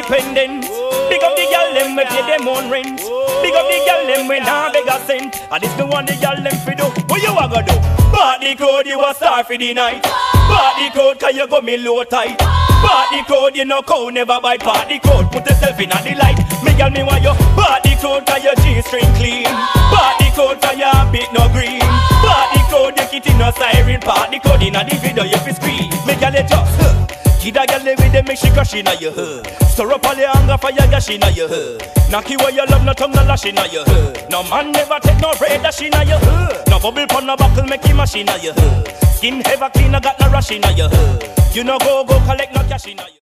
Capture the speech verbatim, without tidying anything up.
independent. Big up the girl them we pay them own rent. Big up the girl them we nah beg a cent. And this the one the girl them fi do. What you a go do? Party crowd you a star for the night. Party crowd cause you go me low tight. Party crowd you no cow never bite. Party crowd put yourself in a the light. Me girl me want you. Party crowd cause your G-string clean. Party crowd cause your beat no green. Party crowd you kitty no siren. Party crowd in a the video you fi scream. Me girl you just huh. Kid a girl with them make she crush inna your huh. Stir up all the anger for your gash inna your huh. Knock you where you love no tongue no lash inna your huh. No man never take no red dash inna your huh. No bubble pon no buckle make him mash inna your huh. Skin ever clean, I got no rush inna your huh. You no go go collect no cash inna your